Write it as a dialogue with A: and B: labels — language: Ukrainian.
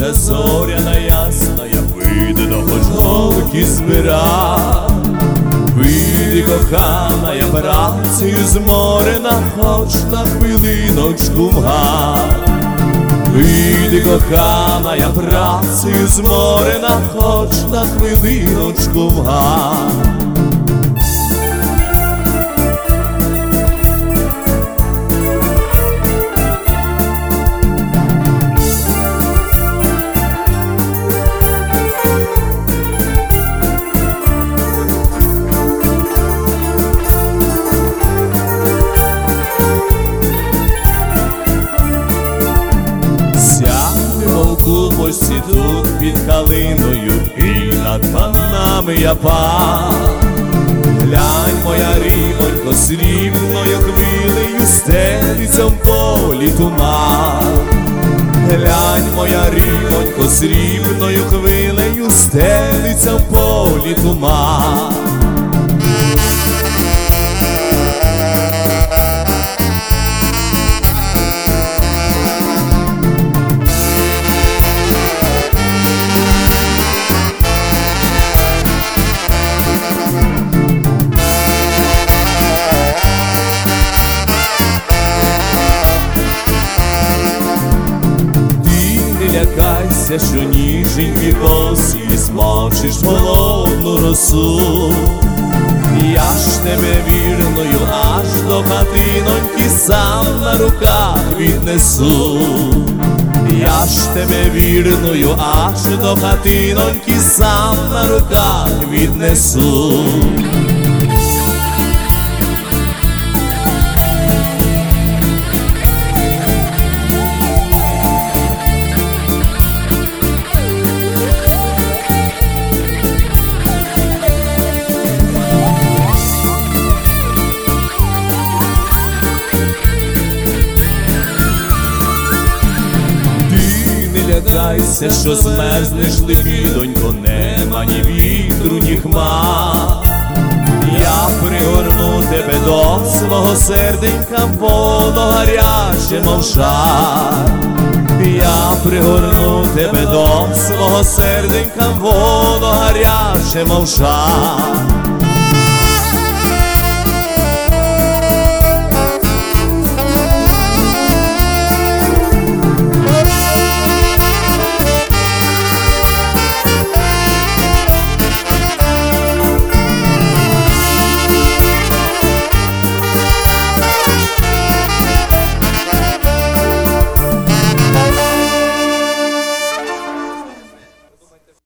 A: Пісня зоряна ясна, я вийду, хоч голки збира. Вийди, кохана, я працею зморена, хоч на хвилиночку мга. Вийди, кохана, я працею зморена, хоч на хвилиночку мга. Ось тут під калиною і над панами я пав. Глянь, моя рівонько, срібною хвилею стелиться в полі туман. Глянь, моя рівонько, срібною хвилею стелиться в полі туман. Лякайся, що ніженькі коси змочиш холодну росу. Я ж тебе вірною аж до хатиноньки сам на руках віднесу. Я ж тебе вірною аж до хатиноньки сам на руках віднесу. Лякайся, що змерзнеш, лебідонько, нема ні вітру, ні хмар. Я пригорну тебе до свого серденька, воно гаряче, мов жар. Я пригорну тебе до свого серденька, воно гаряче, мов жар.